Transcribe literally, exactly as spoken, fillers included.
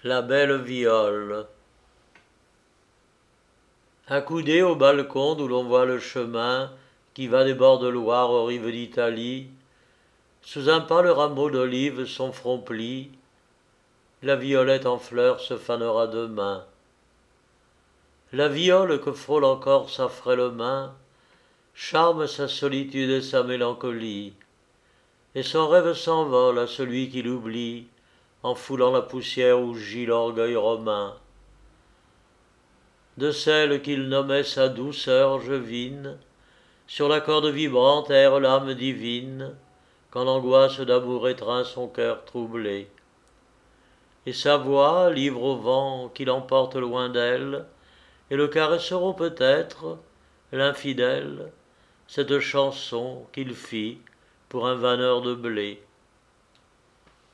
La belle Viole. Accoudée au balcon d'où l'on voit le chemin qui va des bords de Loire aux rives d'Italie, sous un pâle rameau d'olive son front plie, la violette en fleurs se fanera demain. La viole que frôle encore sa frêle main charme sa solitude et sa mélancolie, et son rêve s'envole à celui qui l'oublie en foulant la poussière où gît l'orgueil romain. De celle qu'il nommait sa douceur angevine, sur la corde vibrante erre l'âme divine, quand l'angoisse d'amour étreint son cœur troublé. Et sa voix, livre au vent qui l'emporte loin d'elle, et le caresseront peut-être, l'infidèle, cette chanson qu'il fit pour un vanneur de blé.